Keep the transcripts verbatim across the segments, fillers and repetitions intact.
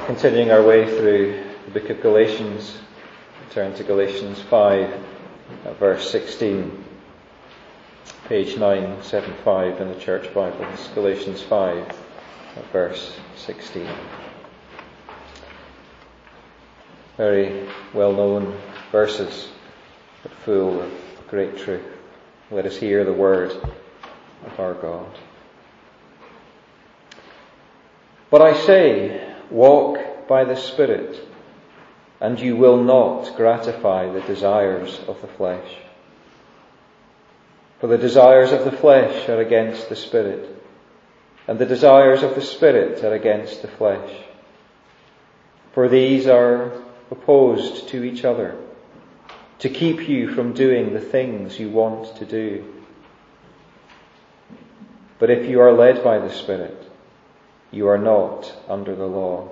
Continuing our way through the book of Galatians, we turn to Galatians five, at verse sixteen, page nine seventy-five in the Church Bibles. Galatians five, at verse sixteen. Very well-known verses, but full of great truth. Let us hear the word of our God. But I say, walk by the Spirit, and you will not gratify the desires of the flesh. For the desires of the flesh are against the Spirit, and the desires of the Spirit are against the flesh. For these are opposed to each other, to keep you from doing the things you want to do. But if you are led by the Spirit, you are not under the law.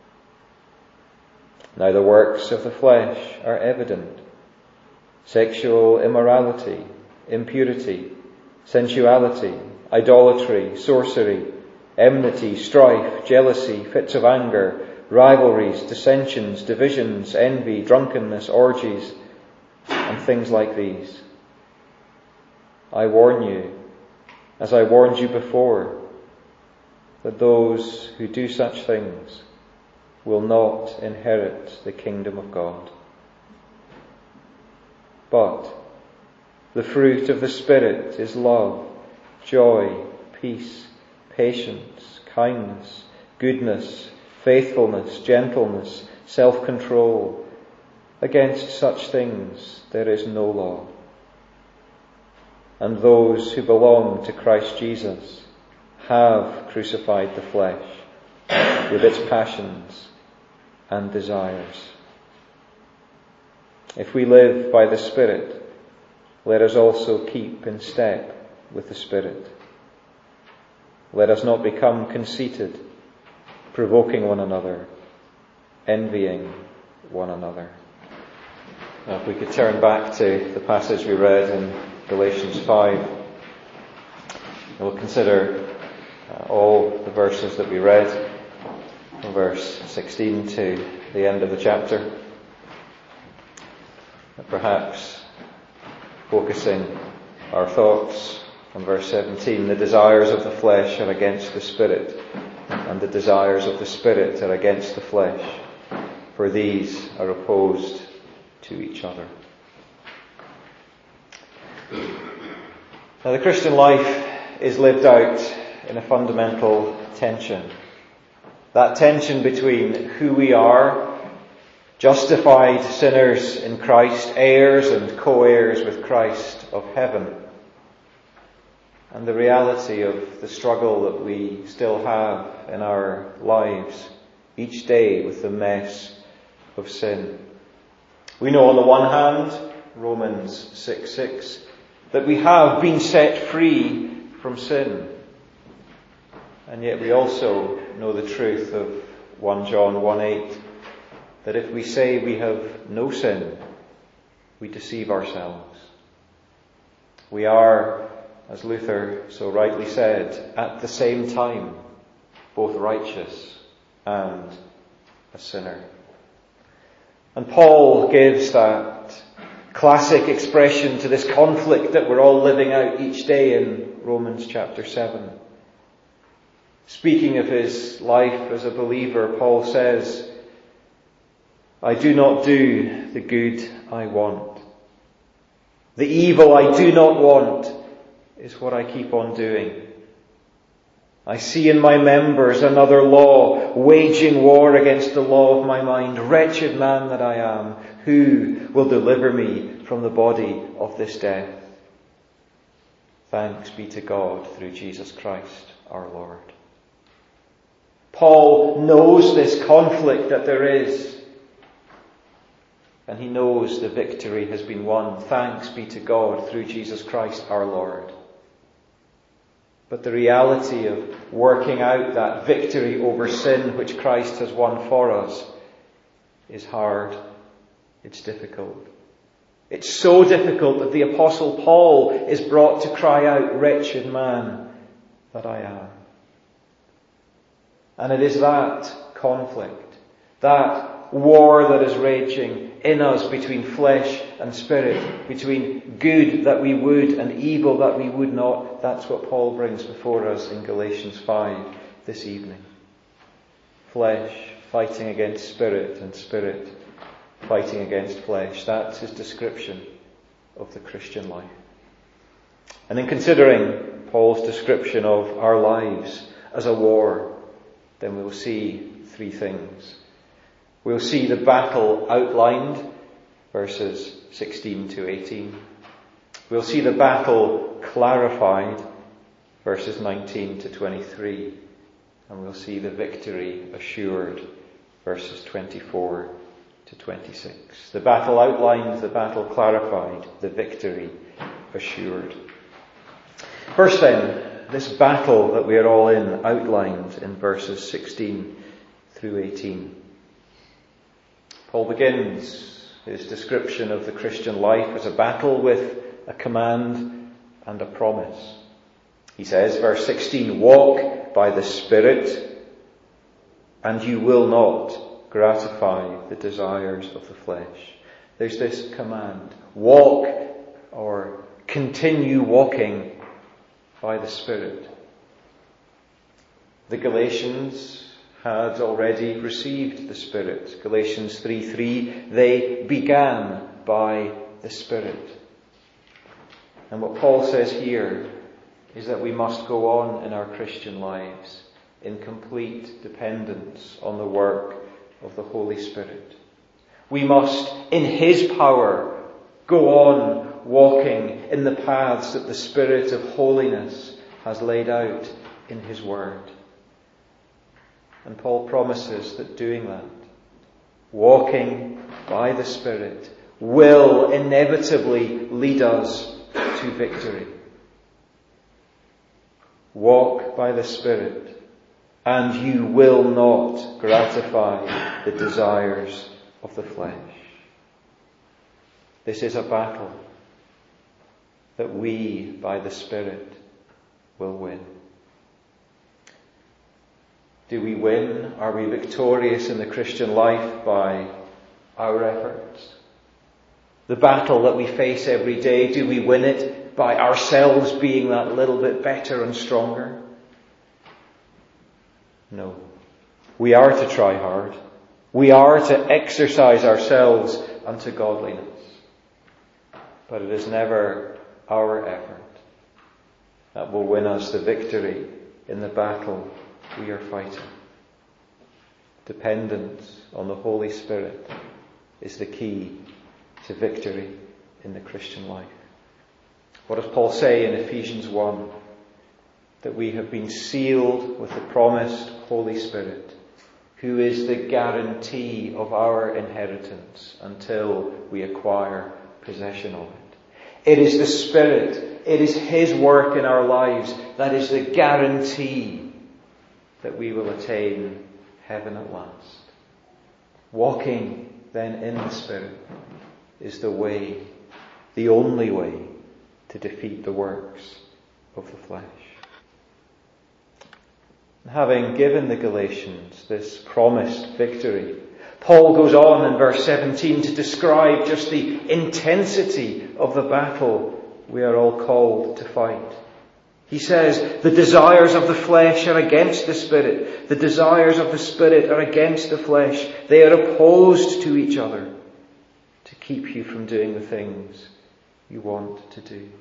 Now the works of the flesh are evident: sexual immorality, impurity, sensuality, idolatry, sorcery, enmity, strife, jealousy, fits of anger, rivalries, dissensions, divisions, envy, drunkenness, orgies, and things like these. I warn you, as I warned you before, that those who do such things will not inherit the kingdom of God. But the fruit of the Spirit is love, joy, peace, patience, kindness, goodness, faithfulness, gentleness, self-control. Against such things there is no law. And those who belong to Christ Jesus have crucified the flesh with its passions and desires. If we live by the Spirit, let us also keep in step with the Spirit. Let us not become conceited, provoking one another, envying one another. Now, if we could turn back to the passage we read in Galatians five, we'll consider uh, all the verses that we read from verse sixteen to the end of the chapter. Perhaps focusing our thoughts on verse seventeen, the desires of the flesh are against the Spirit, and the desires of the Spirit are against the flesh, for these are opposed to each other. Now, the Christian life is lived out in a fundamental tension. That tension between who we are, justified sinners in Christ, heirs and co-heirs with Christ of heaven, and the reality of the struggle that we still have in our lives each day with the mess of sin. We know on the one hand, Romans six six, that we have been set free from sin. And yet we also know the truth of First John one eight, that if we say we have no sin, we deceive ourselves. We are, as Luther so rightly said, at the same time both righteous and a sinner. And Paul gives that classic expression to this conflict that we're all living out each day in Romans chapter seven. Speaking of his life as a believer, Paul says, I do not do the good I want. The evil I do not want is what I keep on doing. I see in my members another law, waging war against the law of my mind. Wretched man that I am, who will deliver me from the body of this death? Thanks be to God through Jesus Christ our Lord. Paul knows this conflict that there is, and he knows the victory has been won. Thanks be to God through Jesus Christ our Lord. But the reality of working out that victory over sin which Christ has won for us is hard. It's difficult. It's so difficult that the Apostle Paul is brought to cry out, wretched man that I am. And it is that conflict That war that is raging in us between flesh and spirit, between good that we would and evil that we would not, that's what Paul brings before us in Galatians five this evening. Flesh fighting against spirit and spirit fighting against flesh. That's his description of the Christian life. And in considering Paul's description of our lives as a war, then we'll see three things. We'll see the battle outlined, verses sixteen to eighteen. We'll see the battle clarified, verses nineteen to twenty-three. And we'll see the victory assured, verses twenty-four to twenty-six. The battle outlined, the battle clarified, the victory assured. First then, this battle that we are all in, outlined in verses sixteen through eighteen. Paul begins his description of the Christian life as a battle with a command and a promise. He says, verse sixteen, walk by the Spirit, and you will not gratify the desires of the flesh. There's this command, walk or continue walking by the Spirit. The Galatians had already received the Spirit. Galatians three three, they began by the Spirit. And what Paul says here is that we must go on in our Christian lives in complete dependence on the work of the Holy Spirit. We must, in His power, go on walking in the paths that the Spirit of holiness has laid out in His Word. And Paul promises that doing that, walking by the Spirit, will inevitably lead us to victory. Walk by the Spirit, and you will not gratify the desires of the flesh. This is a battle that we, by the Spirit, will win. Do we win? Are we victorious in the Christian life by our efforts? The battle that we face every day, do we win it by ourselves being that little bit better and stronger? No. We are to try hard. We are to exercise ourselves unto godliness. But it is never our effort that will win us the victory in the battle we are fighting. Dependence on the Holy Spirit is the key to victory in the Christian life. What does Paul say in Ephesians one? That we have been sealed with the promised Holy Spirit, who is the guarantee of our inheritance until we acquire possession of it. It is the Spirit, it is His work in our lives that is the guarantee that we will attain heaven at last. Walking then in the Spirit is the way, the only way to defeat the works of the flesh. Having given the Galatians this promised victory, Paul goes on in verse seventeen to describe just the intensity of the battle we are all called to fight. He says, the desires of the flesh are against the Spirit. The desires of the Spirit are against the flesh. They are opposed to each other to keep you from doing the things you want to do.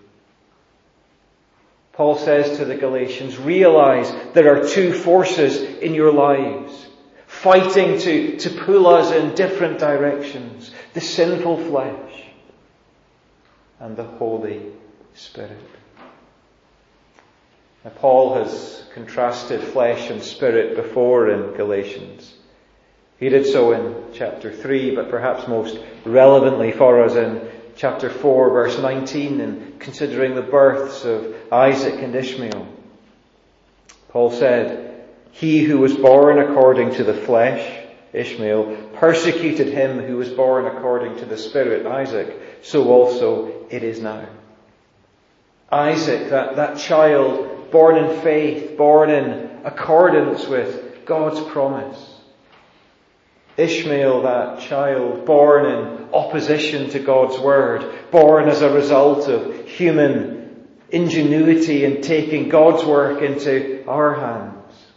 Paul says to the Galatians, realize there are two forces in your lives fighting to, to pull us in different directions. The sinful flesh and the Holy Spirit. Now, Paul has contrasted flesh and spirit before in Galatians. He did so in chapter three, but perhaps most relevantly for us in chapter four, verse nineteen, in considering the births of Isaac and Ishmael. Paul said, he who was born according to the flesh, Ishmael, persecuted him who was born according to the Spirit, Isaac. So also it is now. Isaac, that, that child born in faith, born in accordance with God's promise. Ishmael, that child born in opposition to God's word, born as a result of human ingenuity in taking God's work into our hands.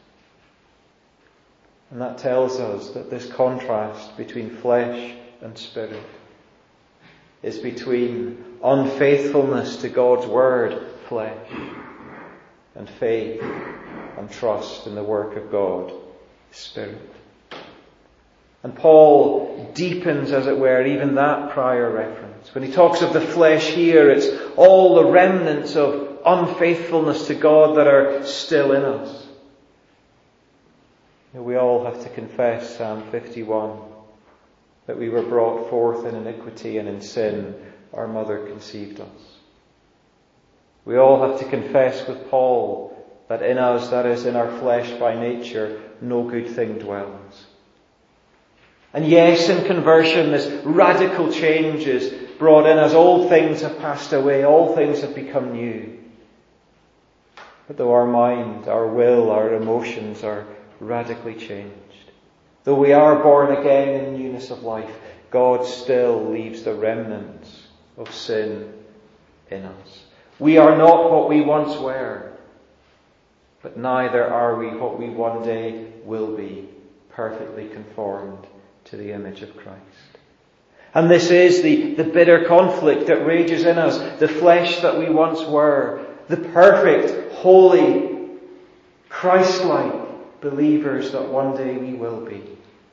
And that tells us that this contrast between flesh and spirit is between unfaithfulness to God's word, flesh, and faith and trust in the work of God, spirit. And Paul deepens, as it were, even that prior reference. When he talks of the flesh here, it's all the remnants of unfaithfulness to God that are still in us. You know, we all have to confess Psalm fifty-one, that we were brought forth in iniquity, and in sin our mother conceived us. We all have to confess with Paul that in us, that is, in our flesh by nature, no good thing dwells. And yes, in conversion, this radical change is brought in as old things have passed away, all things have become new. But though our mind, our will, our emotions are radically changed, though we are born again in newness of life, God still leaves the remnants of sin in us. We are not what we once were, but neither are we what we one day will be, perfectly conformed to the image of Christ. And this is the, the bitter conflict that rages in us, the flesh that we once were, the perfect, holy, Christ-like believers that one day we will be.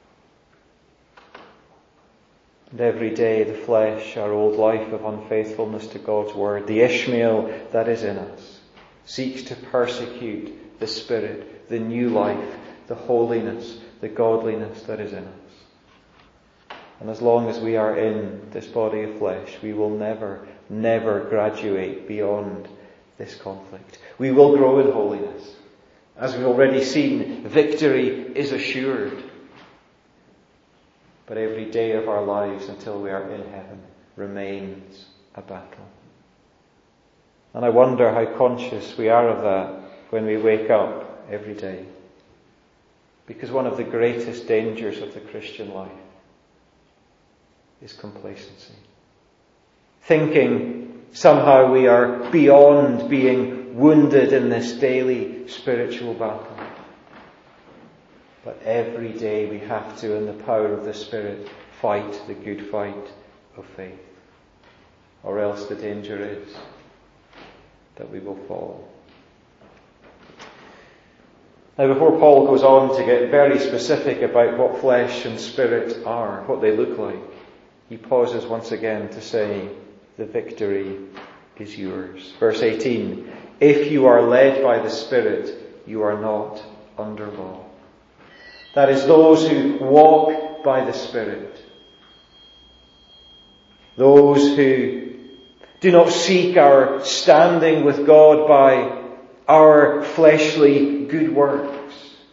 And every day the flesh, our old life of unfaithfulness to God's word, the Ishmael that is in us, seeks to persecute the Spirit, the new life, the holiness, the godliness that is in us. And as long as we are in this body of flesh, we will never, never graduate beyond this conflict. We will grow in holiness. As we've already seen, victory is assured. But every day of our lives until we are in heaven remains a battle. And I wonder how conscious we are of that when we wake up every day. Because one of the greatest dangers of the Christian life is complacency. Thinking somehow we are beyond being wounded in this daily spiritual battle. But every day we have to, in the power of the Spirit, fight the good fight of faith. Or else the danger is that we will fall. Now, before Paul goes on to get very specific about what flesh and spirit are, what they look like, he pauses once again to say, the victory is yours. Verse eighteen, if you are led by the Spirit, you are not under law. That is, those who walk by the Spirit. Those who do not seek our standing with God by our fleshly good works.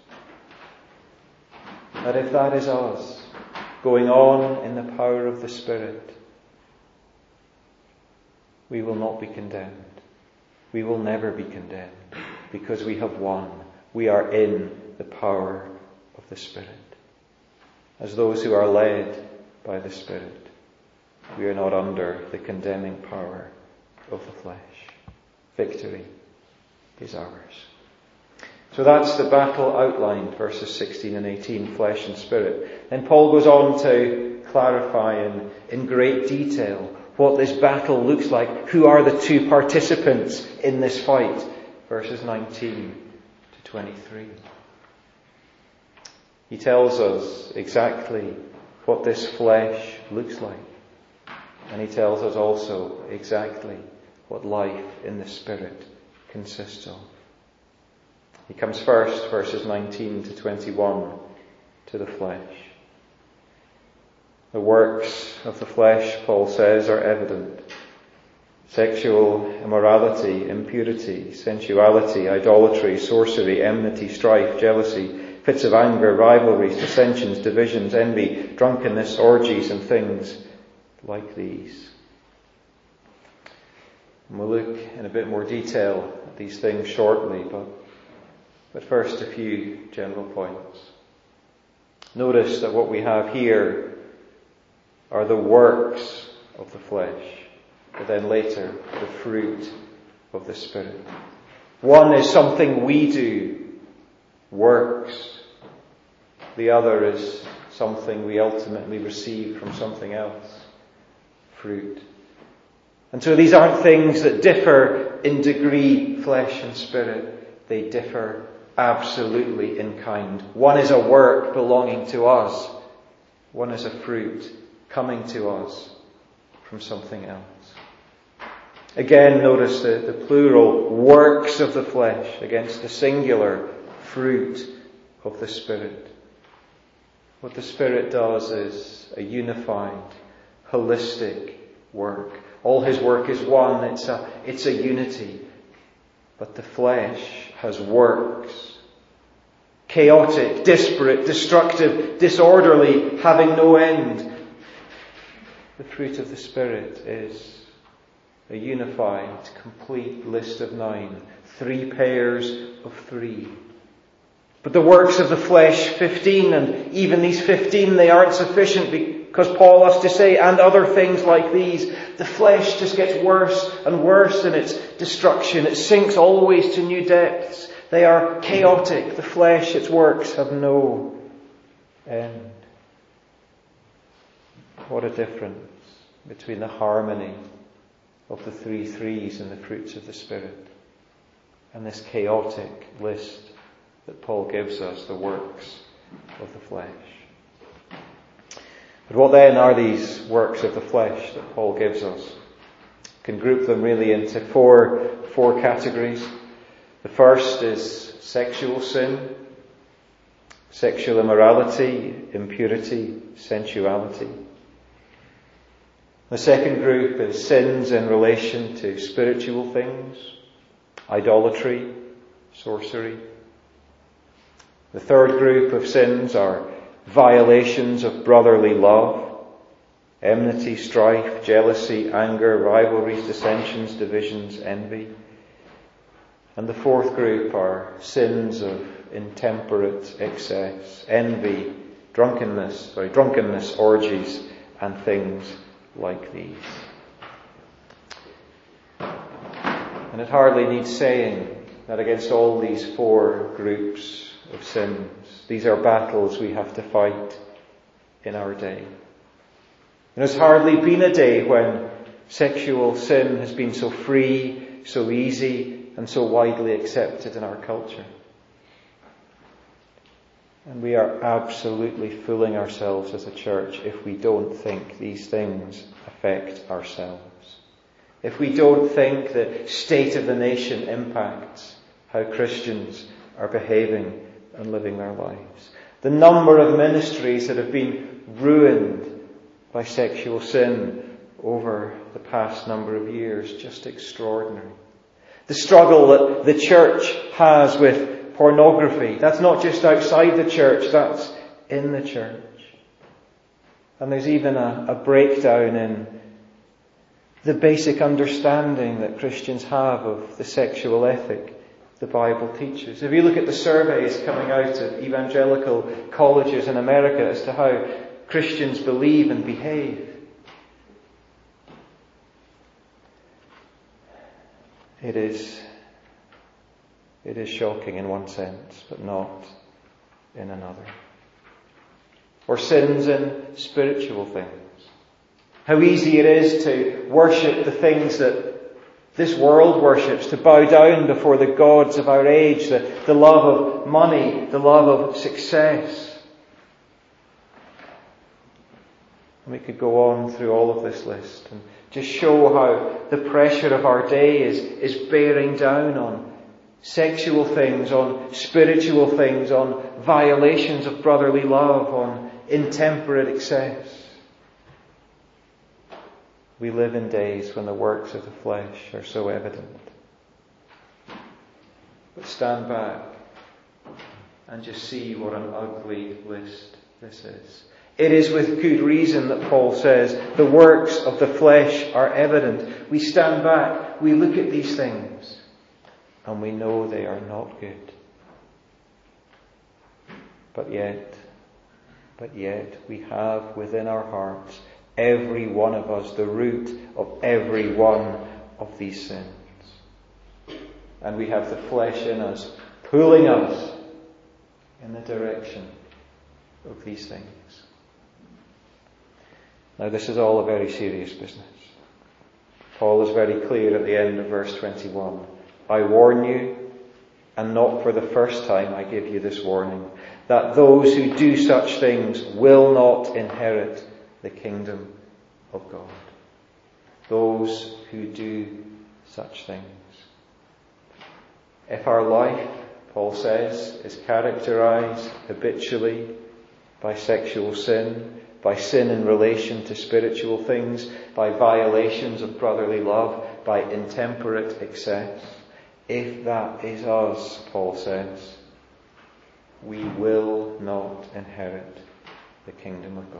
That if that is us, going on in the power of the Spirit, we will not be condemned. We will never be condemned because we have won. We are in the power of the Spirit. As those who are led by the Spirit, we are not under the condemning power of the flesh. Victory is ours. So that's the battle outlined, verses sixteen and eighteen, flesh and spirit. Then Paul goes on to clarify in, in great detail what this battle looks like. Who are the two participants in this fight? Verses nineteen to twenty-three. He tells us exactly what this flesh looks like. And he tells us also exactly what life in the Spirit consists of. He comes first, verses nineteen to twenty-one, to the flesh. The works of the flesh, Paul says, are evident. Sexual immorality, impurity, sensuality, idolatry, sorcery, enmity, strife, jealousy, fits of anger, rivalries, dissensions, divisions, envy, drunkenness, orgies, and things like these. And we'll look in a bit more detail at these things shortly, but, but first a few general points. Notice that what we have here are the works of the flesh, but then later the fruit of the Spirit. One is something we do, works. The other is something we ultimately receive from something else, fruit. And so these aren't things that differ in degree, flesh and spirit. They differ absolutely in kind. One is a work belonging to us. One is a fruit coming to us from something else. Again, notice the, the plural works of the flesh against the singular fruit of the Spirit. What the Spirit does is a unified, holistic work. All His work is one. It's a, it's a unity. But the flesh has works. Chaotic, disparate, destructive, disorderly, having no end. The fruit of the Spirit is a unified, complete list of nine. Three pairs of three. But the works of the flesh, fifteen, and even these fifteen, they aren't sufficient because Paul has to say, and other things like these. The flesh just gets worse and worse in its destruction. It sinks always to new depths. They are chaotic. The flesh, its works have no end. What a difference between the harmony of the three threes and the fruits of the Spirit and this chaotic list that Paul gives us, the works of the flesh. But what then are these works of the flesh that Paul gives us? We can group them really into four, four categories. The first is sexual sin, sexual immorality, impurity, sensuality. The second group is sins in relation to spiritual things, idolatry, sorcery. The third group of sins are violations of brotherly love, enmity, strife, jealousy, anger, rivalries, dissensions, divisions, envy. And the fourth group are sins of intemperate excess, envy, drunkenness, sorry, drunkenness, orgies, and things like these. And it hardly needs saying that against all these four groups of sins, these are battles we have to fight in our day. And there's hardly been a day when sexual sin has been so free, so easy, and so widely accepted in our culture. And we are absolutely fooling ourselves as a church if we don't think these things affect ourselves. If we don't think the state of the nation impacts how Christians are behaving and living their lives. The number of ministries that have been ruined by sexual sin over the past number of years, just extraordinary. The struggle that the church has with pornography, that's not just outside the church, that's in the church. And there's even a, a breakdown in the basic understanding that Christians have of the sexual ethic the Bible teaches. If you look at the surveys coming out of evangelical colleges in America as to how Christians believe and behave, it is it is shocking in one sense, but not in another. Or sins in spiritual things. How easy it is to worship the things that this world worships, to bow down before the gods of our age, the, the love of money, the love of success. And we could go on through all of this list and just show how the pressure of our day is, is bearing down on sexual things, on spiritual things, on violations of brotherly love, on intemperate excess. We live in days when the works of the flesh are so evident. But stand back and just see what an ugly list this is. It is with good reason that Paul says the works of the flesh are evident. We stand back, we look at these things, and we know they are not good. But yet, But yet we have within our hearts, every one of us, the root of every one of these sins. And we have the flesh in us, pulling us in the direction of these things. Now this is all a very serious business. Paul is very clear at the end of verse twenty-one. I warn you, and not for the first time I give you this warning, that those who do such things will not inherit the kingdom of God. Those who do such things. If our life, Paul says, is characterized habitually by sexual sin, by sin in relation to spiritual things, by violations of brotherly love, by intemperate excess, if that is us, Paul says, we will not inherit the kingdom of God.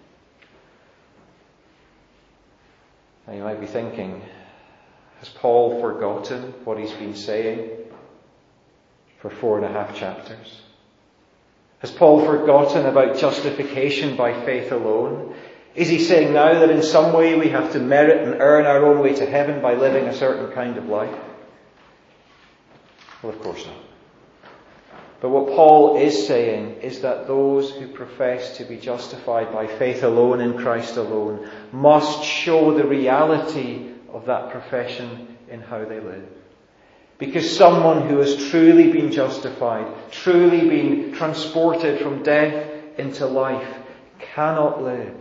Now you might be thinking, has Paul forgotten what he's been saying for four and a half chapters? Has Paul forgotten about justification by faith alone? Is he saying now that in some way we have to merit and earn our own way to heaven by living a certain kind of life? Well, of course not. But what Paul is saying is that those who profess to be justified by faith alone in Christ alone must show the reality of that profession in how they live. Because someone who has truly been justified, truly been transported from death into life, cannot live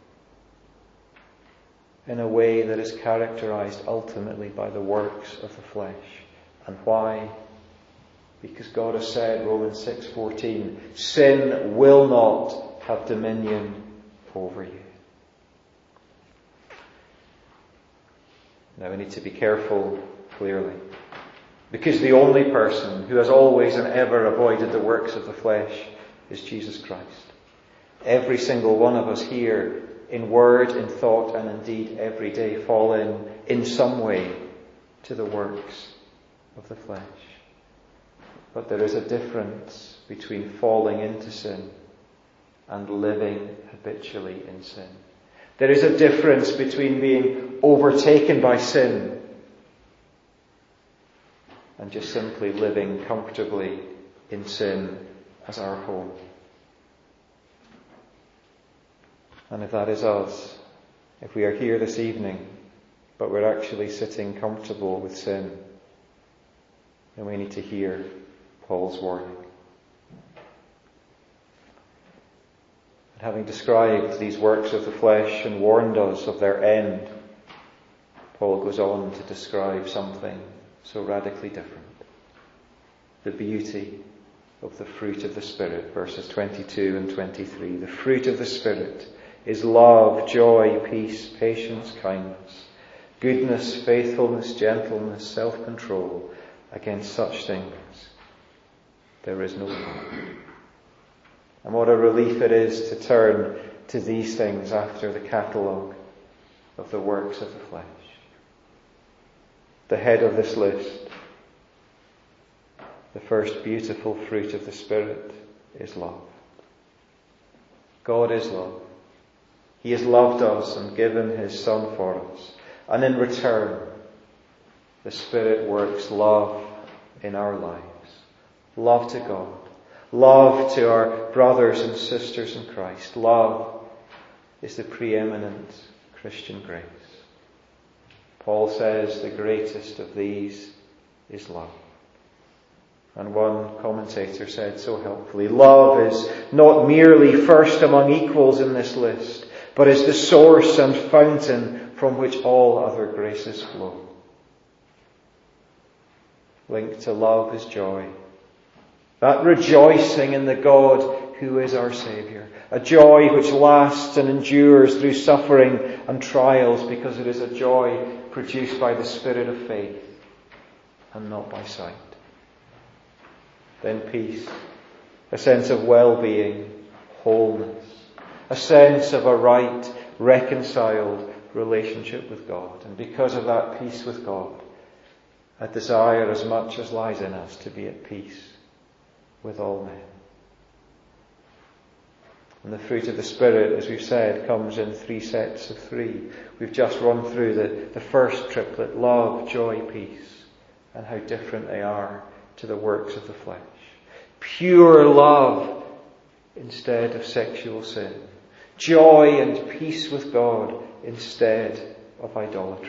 in a way that is characterized ultimately by the works of the flesh. And why? Because God has said, Romans six fourteen, sin will not have dominion over you. Now we need to be careful, clearly. Because the only person who has always and ever avoided the works of the flesh is Jesus Christ. Every single one of us here, in word, in thought, and in deed, every day fall in, in some way, to the works of the flesh. But there is a difference between falling into sin and living habitually in sin. There is a difference between being overtaken by sin and just simply living comfortably in sin as our home. And if that is us, if we are here this evening, but we're actually sitting comfortable with sin, then we need to hear Paul's warning. And having described these works of the flesh and warned us of their end, Paul goes on to describe something so radically different. The beauty of the fruit of the Spirit, verses twenty-two and twenty-three. The fruit of the Spirit is love, joy, peace, patience, kindness, goodness, faithfulness, gentleness, self-control. Against such things there is no law. And what a relief it is to turn to these things after the catalogue of the works of the flesh. The head of this list, the first beautiful fruit of the Spirit, is love. God is love. He has loved us and given His Son for us. And in return, the Spirit works love in our lives. Love to God. Love to our brothers and sisters in Christ. Love is the preeminent Christian grace. Paul says the greatest of these is love. And one commentator said so helpfully, love is not merely first among equals in this list, but is the source and fountain from which all other graces flow. Linked to love is joy. That rejoicing in the God who is our Saviour. A joy which lasts and endures through suffering and trials, because it is a joy produced by the Spirit of faith and not by sight. Then peace, a sense of well-being, wholeness, a sense of a right, reconciled relationship with God. And because of that peace with God, a desire as much as lies in us to be at peace with all men. And the fruit of the Spirit, as we've said, comes in three sets of three. We've just run through the, the first triplet, love, joy, peace, and how different they are to the works of the flesh. Pure love instead of sexual sin. Joy and peace with God instead of idolatry.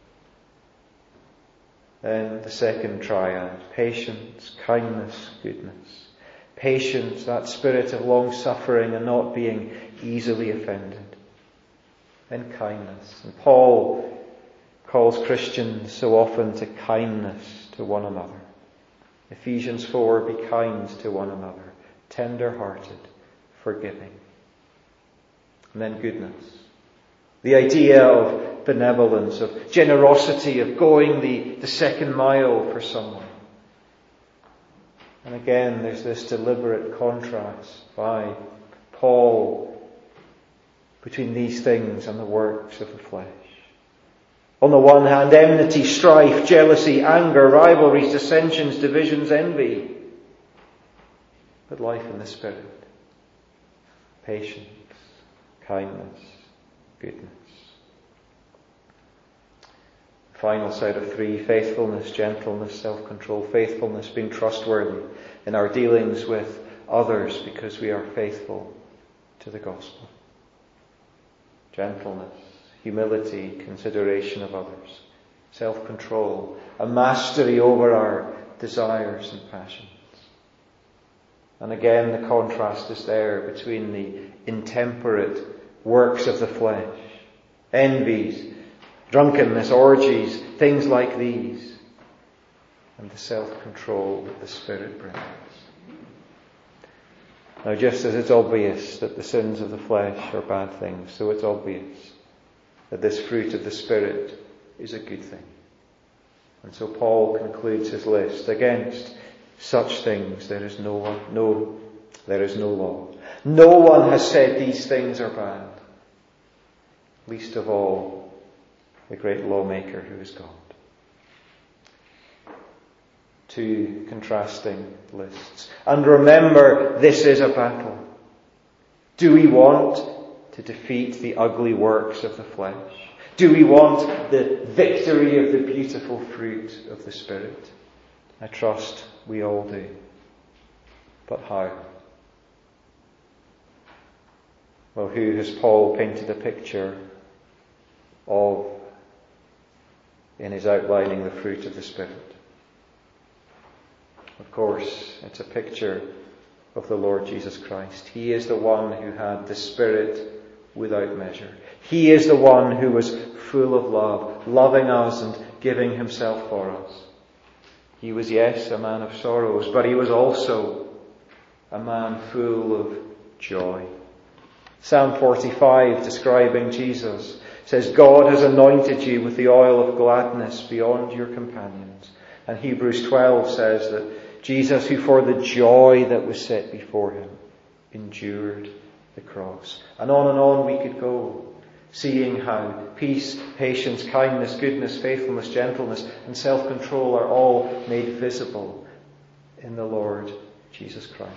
Then the second triad, patience, kindness, goodness. Patience, that spirit of long suffering and not being easily offended. Then kindness. And Paul calls Christians so often to kindness to one another. Ephesians four, be kind to one another, tender-hearted, forgiving. And then goodness. The idea of benevolence, of generosity, of going the, the second mile for someone. And again, there's this deliberate contrast by Paul between these things and the works of the flesh. On the one hand, enmity, strife, jealousy, anger, rivalries, dissensions, divisions, envy. But life in the Spirit. Patience, kindness, goodness. Final set of three, faithfulness, gentleness, self-control. Faithfulness, being trustworthy in our dealings with others because we are faithful to the gospel. Gentleness, humility, consideration of others. Self-control, a mastery over our desires and passions. And again, the contrast is there between the intemperate works of the flesh, envies, drunkenness, orgies, things like these, and the self-control that the Spirit brings. Now, just as it's obvious that the sins of the flesh are bad things, so it's obvious that this fruit of the Spirit is a good thing. And so Paul concludes his list. Against such things there is no, no, there is no law. No one has said these things are bad. Least of all, the great lawmaker who is God. Two contrasting lists. And remember, this is a battle. Do we want to defeat the ugly works of the flesh? Do we want the victory of the beautiful fruit of the Spirit? I trust we all do. But how? Well, who has Paul painted a picture of in his outlining the fruit of the Spirit? Of course, it's a picture of the Lord Jesus Christ. He is the one who had the Spirit without measure. He is the one who was full of love, loving us and giving himself for us. He was, yes, a man of sorrows, but he was also a man full of joy. Psalm forty-five, describing Jesus, says, God has anointed you with the oil of gladness beyond your companions. And Hebrews twelve says that Jesus, who for the joy that was set before him, endured the cross. And on and on we could go, seeing how peace, patience, kindness, goodness, faithfulness, gentleness, and self-control are all made visible in the Lord Jesus Christ.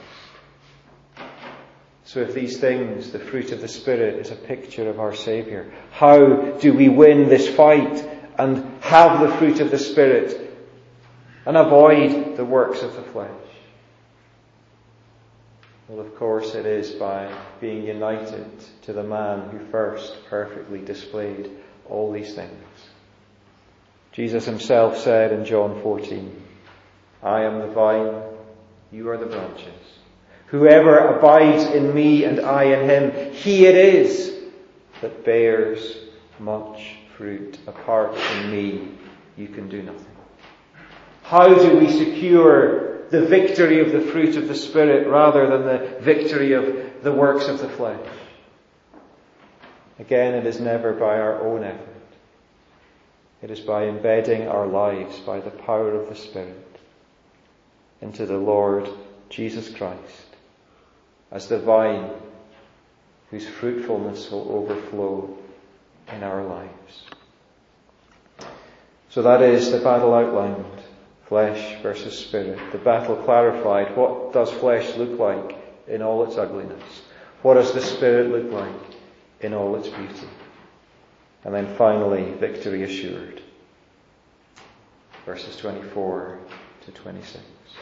So if these things, the fruit of the Spirit, is a picture of our Saviour, how do we win this fight and have the fruit of the Spirit and avoid the works of the flesh? Well, of course, it is by being united to the man who first perfectly displayed all these things. Jesus himself said in John fourteen, I am the vine, you are the branches. Whoever abides in me and I in him, he it is that bears much fruit. Apart from me, you can do nothing. How do we secure the victory of the fruit of the Spirit rather than the victory of the works of the flesh? Again, it is never by our own effort. It is by embedding our lives by the power of the Spirit into the Lord Jesus Christ as the vine whose fruitfulness will overflow in our lives. So that is the battle outlined. Flesh versus Spirit. The battle clarified. What does flesh look like in all its ugliness? What does the Spirit look like in all its beauty? And then finally, victory assured. Verses twenty-four to twenty-six.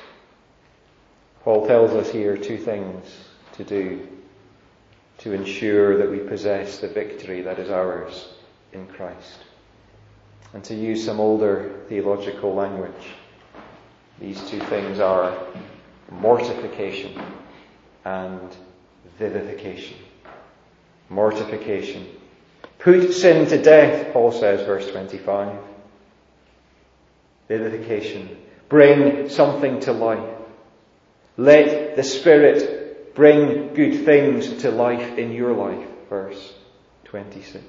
Paul tells us here two things to do to ensure that we possess the victory that is ours in Christ. And to use some older theological language, these two things are mortification and vivification. Mortification. Put sin to death, Paul says, verse twenty-five. Vivification. Bring something to life. Let the Spirit bring good things to life in your life, verse twenty-six.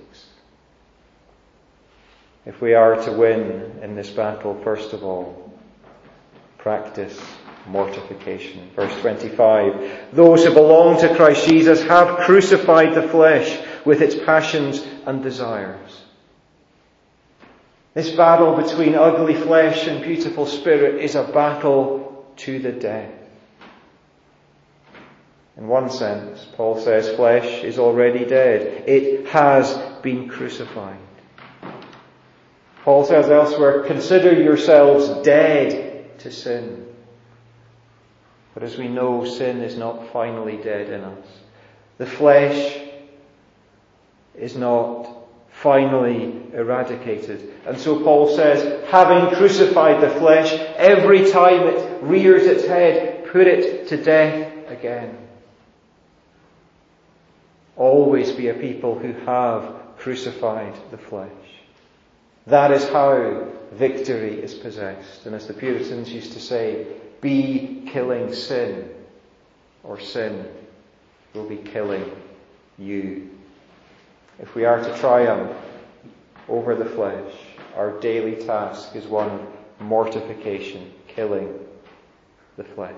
If we are to win in this battle, first of all, practice mortification. Verse twenty-five. Those who belong to Christ Jesus have crucified the flesh with its passions and desires. This battle between ugly flesh and beautiful spirit is a battle to the death. In one sense, Paul says flesh is already dead. It has been crucified. Paul says elsewhere, consider yourselves dead to sin. But as we know, sin is not finally dead in us. The flesh is not finally eradicated. And so Paul says, having crucified the flesh, every time it rears its head, put it to death again. Always be a people who have crucified the flesh. That is how victory is possessed. And as the Puritans used to say, be killing sin, or sin will be killing you. If we are to triumph over the flesh, our daily task is one of mortification, killing the flesh.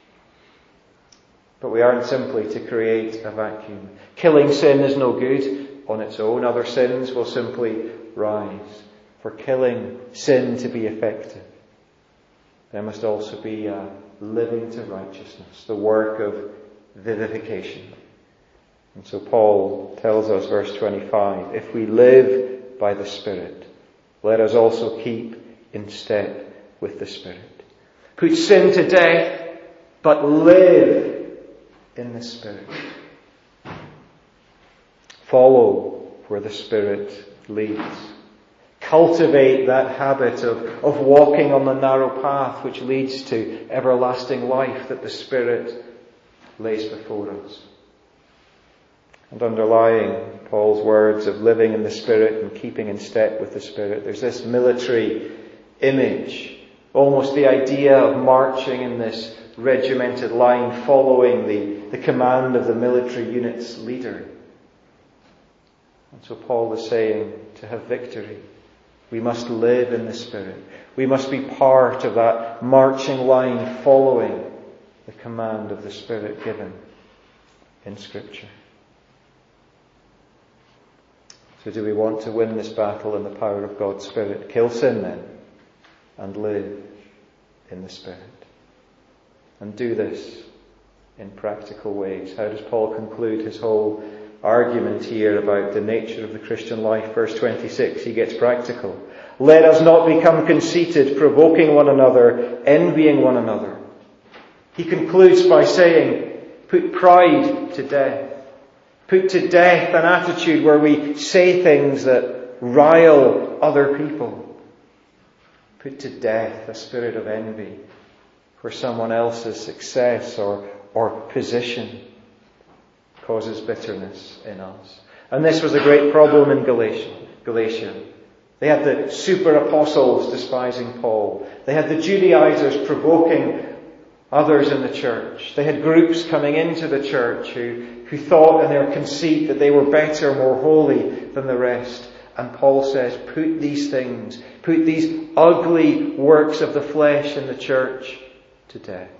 But we aren't simply to create a vacuum. Killing sin is no good on its own. Other sins will simply rise. For killing sin to be effective, there must also be a living to righteousness, the work of vivification. And so Paul tells us, verse twenty-five, if we live by the Spirit, let us also keep in step with the Spirit. Put sin to death, but live in the Spirit. Follow where the Spirit leads. Cultivate that habit of, of walking on the narrow path which leads to everlasting life that the Spirit lays before us. And underlying Paul's words of living in the Spirit and keeping in step with the Spirit, there's this military image, almost the idea of marching in this regimented line following the, the command of the military unit's leader. And so Paul is saying, to have victory, we must live in the Spirit. We must be part of that marching line following the command of the Spirit given in Scripture. So do we want to win this battle in the power of God's Spirit? Kill sin then, and live in the Spirit. And do this in practical ways. How does Paul conclude his whole argument here about the nature of the Christian life? Verse twenty-six, he gets practical. Let us not become conceited, provoking one another, envying one another. He concludes by saying, put pride to death. Put to death an attitude where we say things that rile other people. Put to death a spirit of envy where someone else's success or, or position causes bitterness in us. And this was a great problem in Galatia. Galatia. They had the super apostles despising Paul. They had the Judaizers provoking others in the church. They had groups coming into the church who, who thought in their conceit that they were better, more holy than the rest. And Paul says, put these things, put these ugly works of the flesh in the church to death.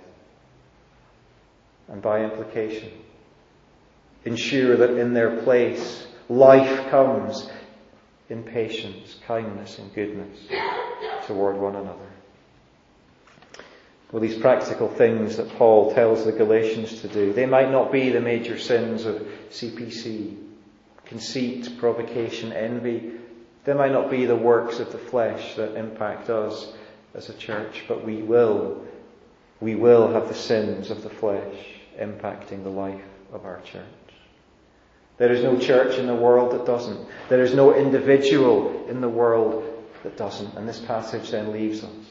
And by implication, ensure that in their place life comes in patience, kindness and goodness toward one another. Well, these practical things that Paul tells the Galatians to do, they might not be the major sins of C P C, conceit, provocation, envy. They might not be the works of the flesh that impact us as a church, but we will, we will have the sins of the flesh impacting the life of our church. There is no church in the world that doesn't. There is no individual in the world that doesn't. And this passage then leaves us,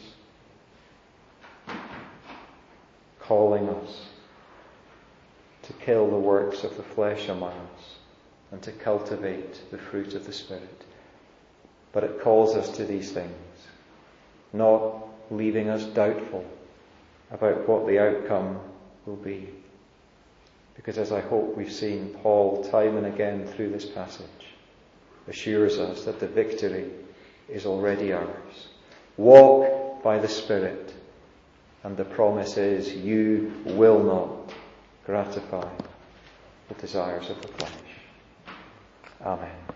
calling us to kill the works of the flesh among us and to cultivate the fruit of the Spirit. But it calls us to these things, not leaving us doubtful about what the outcome will be. Because as I hope we've seen, Paul, time and again through this passage, assures us that the victory is already ours. Walk by the Spirit, and the promise is you will not gratify the desires of the flesh. Amen.